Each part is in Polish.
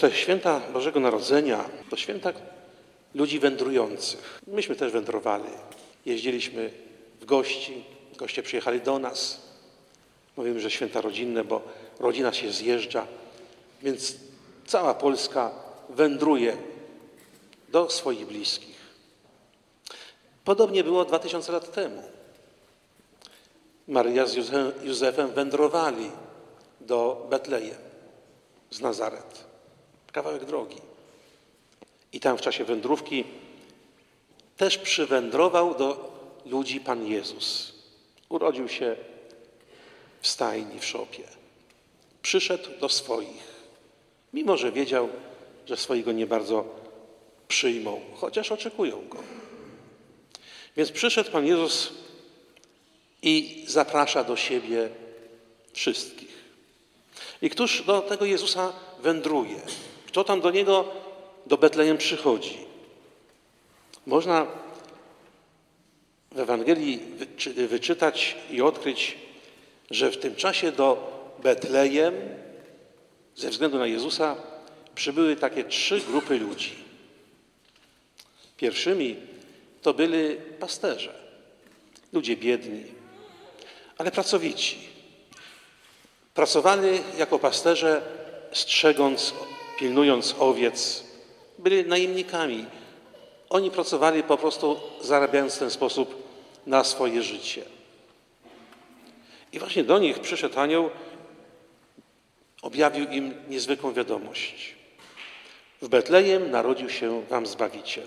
Te święta Bożego Narodzenia to święta ludzi wędrujących. Myśmy też wędrowali. Jeździliśmy w gości, goście przyjechali do nas. Mówimy, że święta rodzinne, bo rodzina się zjeżdża, więc cała Polska wędruje do swoich bliskich. Podobnie było 2000 lat temu. Maryja z Józefem wędrowali do Betlejem z Nazaret. Kawałek drogi. I tam w czasie wędrówki też przywędrował do ludzi Pan Jezus. Urodził się w stajni, w szopie. Przyszedł do swoich, mimo że wiedział, że swoich go nie bardzo przyjmą, chociaż oczekują go. Więc przyszedł Pan Jezus i zaprasza do siebie wszystkich. I któż do tego Jezusa wędruje? Kto tam do Niego, do Betlejem przychodzi? Można w Ewangelii wyczytać i odkryć, że w tym czasie do Betlejem ze względu na Jezusa przybyły takie 3 grupy ludzi. Pierwszymi to byli pasterze, ludzie biedni, ale pracowici. Pracowali jako pasterze, strzegąc, pilnując owiec. Byli najemnikami. Oni pracowali po prostu zarabiając w ten sposób na swoje życie. I właśnie do nich przyszedł anioł, objawił im niezwykłą wiadomość. W Betlejem narodził się wam Zbawiciel.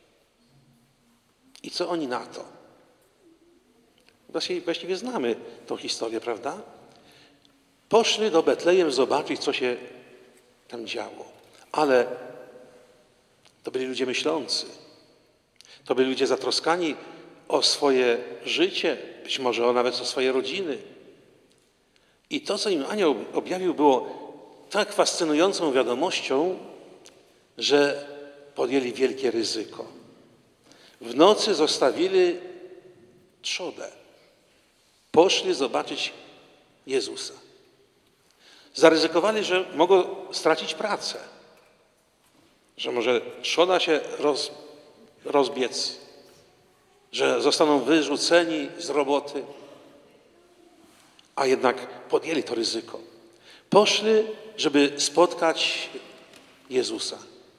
I co oni na to? Właściwie znamy tą historię, prawda? Poszli do Betlejem zobaczyć, co się tam działo. Ale to byli ludzie myślący. To byli ludzie zatroskani o swoje życie, być może nawet o swoje rodziny. I to, co im anioł objawił, było tak fascynującą wiadomością, że podjęli wielkie ryzyko. W nocy zostawili trzodę. Poszli zobaczyć Jezusa. Zaryzykowali, że mogą stracić pracę, że może trzoda się rozbiec, że zostaną wyrzuceni z roboty, a jednak podjęli to ryzyko. Poszli, żeby spotkać Jezusa,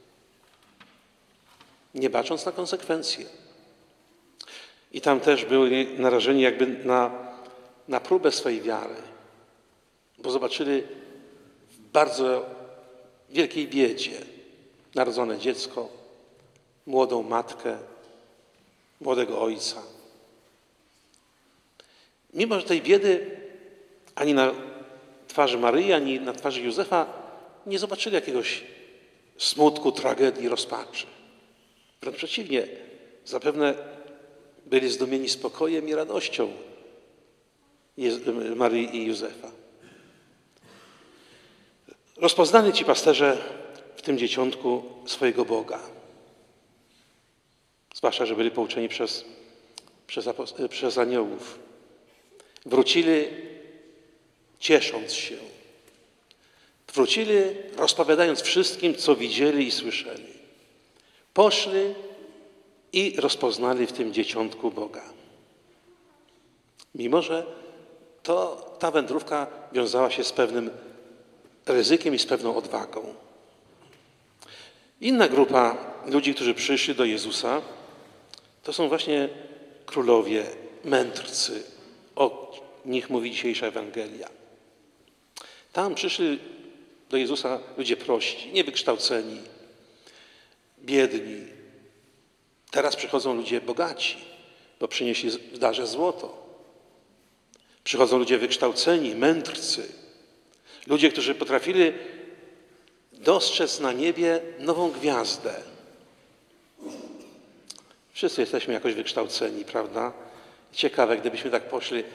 nie bacząc na konsekwencje. I tam też byli narażeni jakby na próbę swojej wiary, bo zobaczyli w bardzo wielkiej biedzie narodzone dziecko, młodą matkę, młodego ojca. Mimo że tej biedy ani na twarzy Maryi, ani na twarzy Józefa nie zobaczyli jakiegoś smutku, tragedii, rozpaczy. Wręcz przeciwnie, zapewne byli zdumieni spokojem i radością Maryi i Józefa. Rozpoznali ci pasterze w tym dzieciątku swojego Boga. Zwłaszcza, że byli pouczeni przez aniołów. Wrócili ciesząc się. Wrócili rozpowiadając wszystkim, co widzieli i słyszeli. Poszli i rozpoznali w tym dzieciątku Boga. Mimo że ta wędrówka wiązała się z pewnym ryzykiem i z pewną odwagą. Inna grupa ludzi, którzy przyszli do Jezusa, to są właśnie królowie, mędrcy. O nich mówi dzisiejsza Ewangelia. Tam przyszli do Jezusa ludzie prości, niewykształceni, biedni. Teraz przychodzą ludzie bogaci, bo przynieśli w darze złoto. Przychodzą ludzie wykształceni, mędrcy. Ludzie, którzy potrafili dostrzec na niebie nową gwiazdę. Wszyscy jesteśmy jakoś wykształceni, prawda? Ciekawe, gdybyśmy tak poszli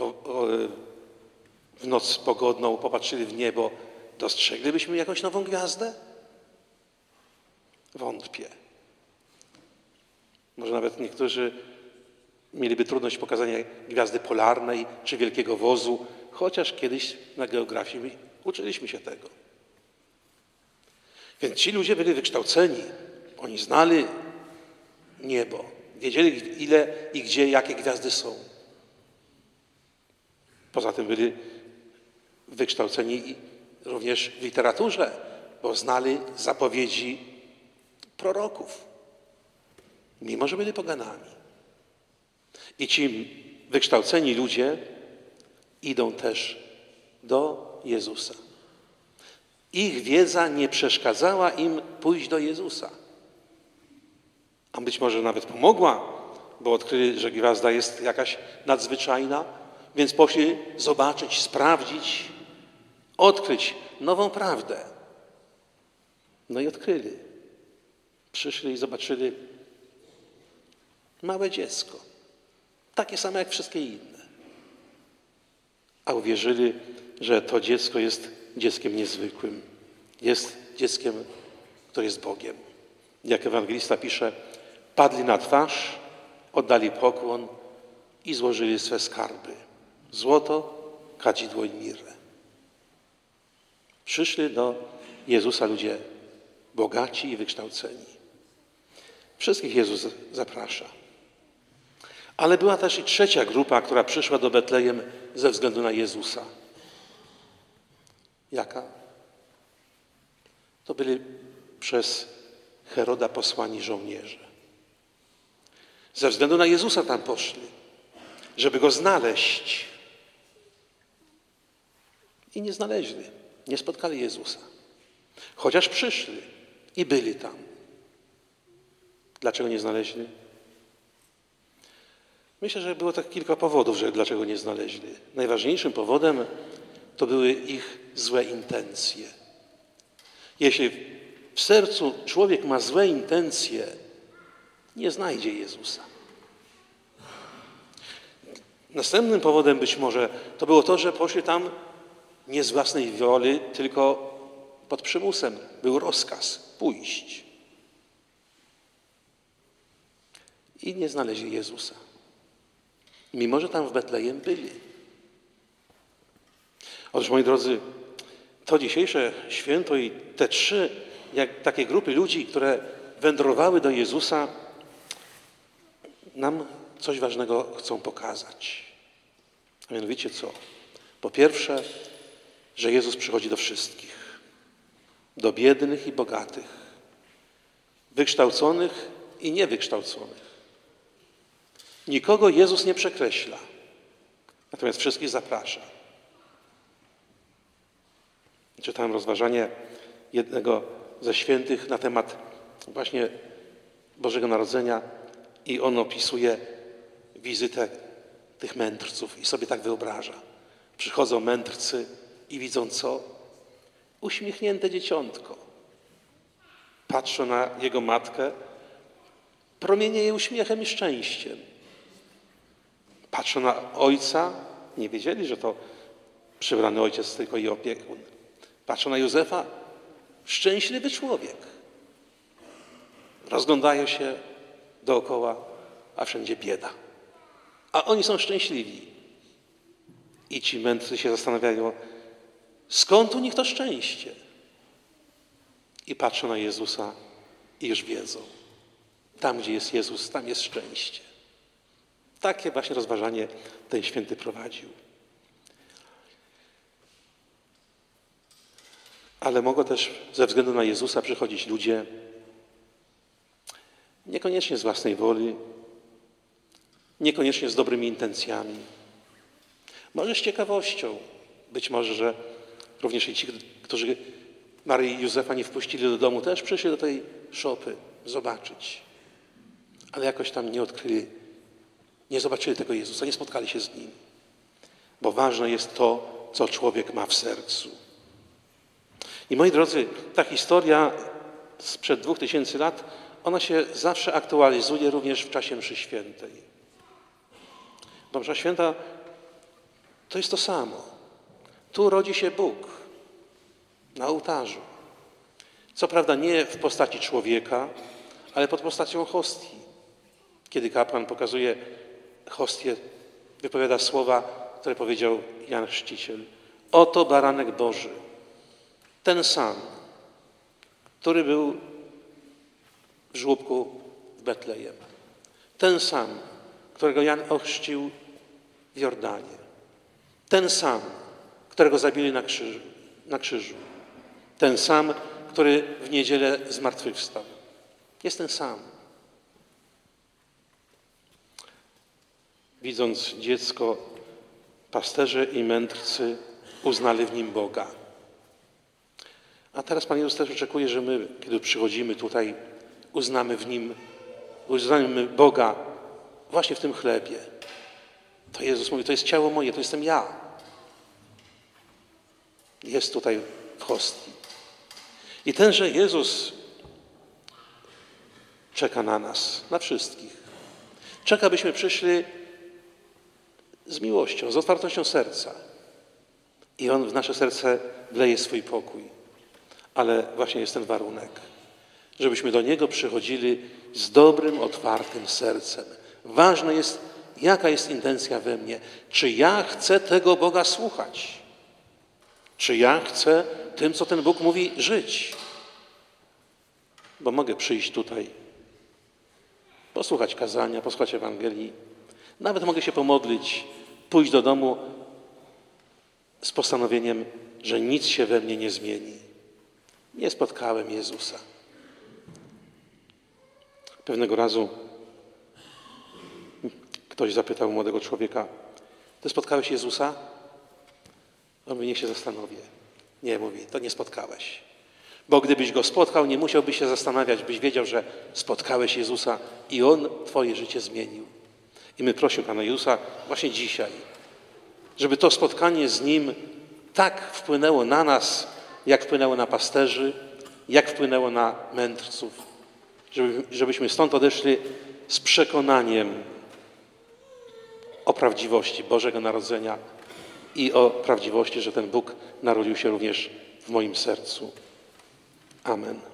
w noc pogodną, popatrzyli w niebo, dostrzeglibyśmy jakąś nową gwiazdę? Wątpię. Może nawet niektórzy mieliby trudność pokazania gwiazdy polarnej czy wielkiego wozu, chociaż kiedyś na geografii uczyliśmy się tego. Więc ci ludzie byli wykształceni. Oni znali niebo. Wiedzieli, ile i gdzie, jakie gwiazdy są. Poza tym byli wykształceni również w literaturze, bo znali zapowiedzi proroków, mimo że byli poganami. I ci wykształceni ludzie idą też do Jezusa. Ich wiedza nie przeszkadzała im pójść do Jezusa. A być może nawet pomogła, bo odkryli, że gwiazda jest jakaś nadzwyczajna, więc poszli zobaczyć, sprawdzić, odkryć nową prawdę. No i odkryli. Przyszli i zobaczyli małe dziecko, takie same jak wszystkie inne. A uwierzyli, że to dziecko jest dzieckiem niezwykłym. Jest dzieckiem, które jest Bogiem. Jak ewangelista pisze, padli na twarz, oddali pokłon i złożyli swe skarby. Złoto, kadzidło i mirrę. Przyszli do Jezusa ludzie bogaci i wykształceni. Wszystkich Jezus zaprasza. Ale była też i trzecia grupa, która przyszła do Betlejem ze względu na Jezusa. Jaka? To byli przez Heroda posłani żołnierze. Ze względu na Jezusa tam poszli, żeby Go znaleźć. I nie znaleźli, nie spotkali Jezusa. Chociaż przyszli i byli tam. Dlaczego nie znaleźli? Myślę, że było tak kilka powodów, że dlaczego nie znaleźli. Najważniejszym powodem to były ich złe intencje. Jeśli w sercu człowiek ma złe intencje, nie znajdzie Jezusa. Następnym powodem być może to było to, że poszli tam nie z własnej woli, tylko pod przymusem. Był rozkaz pójść. I nie znaleźli Jezusa. Mimo że tam w Betlejem byli. Otóż, moi drodzy, to dzisiejsze święto i te takie grupy ludzi, które wędrowały do Jezusa, nam coś ważnego chcą pokazać. A mianowicie co? Po pierwsze, że Jezus przychodzi do wszystkich. Do biednych i bogatych. Wykształconych i niewykształconych. Nikogo Jezus nie przekreśla. Natomiast wszystkich zaprasza. Czytałem rozważanie jednego ze świętych na temat właśnie Bożego Narodzenia i on opisuje wizytę tych mędrców i sobie tak wyobraża. Przychodzą mędrcy i widzą co? Uśmiechnięte dzieciątko. Patrzą na jego matkę, promienieje uśmiechem i szczęściem. Patrzą na ojca, nie wiedzieli, że to przybrany ojciec, tylko i opiekun. Patrzą na Józefa, szczęśliwy człowiek. Rozglądają się dookoła, a wszędzie bieda. A oni są szczęśliwi. I ci mędrcy się zastanawiają, skąd u nich to szczęście? I patrzą na Jezusa i już wiedzą. Tam, gdzie jest Jezus, tam jest szczęście. Takie właśnie rozważanie ten święty prowadził. Ale mogą też ze względu na Jezusa przychodzić ludzie niekoniecznie z własnej woli, niekoniecznie z dobrymi intencjami. Może z ciekawością. Być może, że również i ci, którzy Maryi i Józefa nie wpuścili do domu, też przyszli do tej szopy zobaczyć. Ale jakoś tam nie odkryli, nie zobaczyli tego Jezusa, nie spotkali się z Nim. Bo ważne jest to, co człowiek ma w sercu. I moi drodzy, ta historia sprzed 2000 lat, ona się zawsze aktualizuje również w czasie mszy świętej. Bo msza święta to jest to samo. Tu rodzi się Bóg na ołtarzu. Co prawda nie w postaci człowieka, ale pod postacią hostii. Kiedy kapłan pokazuje hostię, wypowiada słowa, które powiedział Jan Chrzciciel. Oto baranek Boży, ten sam, który był w żłobku w Betlejem. Ten sam, którego Jan ochrzcił w Jordanie. Ten sam, którego zabili na krzyżu. Ten sam, który w niedzielę zmartwychwstał. Jest ten sam. Widząc dziecko, pasterze i mędrcy uznali w nim Boga. A teraz Pan Jezus też oczekuje, że my, kiedy przychodzimy tutaj, uznamy Boga właśnie w tym chlebie. To Jezus mówi, to jest ciało moje, to jestem ja. Jest tutaj w hostii. I tenże Jezus czeka na nas, na wszystkich. Czeka, byśmy przyszli z miłością, z otwartością serca. I On w nasze serce wleje swój pokój. Ale właśnie jest ten warunek, żebyśmy do Niego przychodzili z dobrym, otwartym sercem. Ważne jest, jaka jest intencja we mnie. Czy ja chcę tego Boga słuchać? Czy ja chcę tym, co ten Bóg mówi, żyć? Bo mogę przyjść tutaj, posłuchać kazania, posłuchać Ewangelii. Nawet mogę się pomodlić, pójść do domu z postanowieniem, że nic się we mnie nie zmieni. Nie spotkałem Jezusa. Pewnego razu ktoś zapytał młodego człowieka: ty spotkałeś Jezusa? On mówi: niech się zastanowię. Nie, mówi, to nie spotkałeś. Bo gdybyś Go spotkał, nie musiałbyś się zastanawiać, byś wiedział, że spotkałeś Jezusa i On twoje życie zmienił. I my prosimy Pana Jezusa właśnie dzisiaj, żeby to spotkanie z Nim tak wpłynęło na nas, jak wpłynęło na pasterzy, jak wpłynęło na mędrców. Żebyśmy stąd odeszli z przekonaniem o prawdziwości Bożego Narodzenia i o prawdziwości, że ten Bóg narodził się również w moim sercu. Amen.